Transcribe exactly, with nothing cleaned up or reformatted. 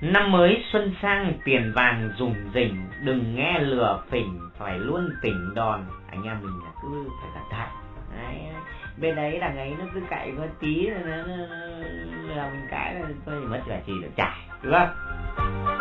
Năm mới xuân sang tiền vàng rủng rỉnh, đừng nghe lừa phỉnh, phải luôn tỉnh đòn. Anh em mình là cứ phải cẩn thận. Đấy, bên đấy đằng ấy nó cứ cậy có tí nó, nó, nó lừa mình cái là tôi mất cả chỉ được trải, đúng không?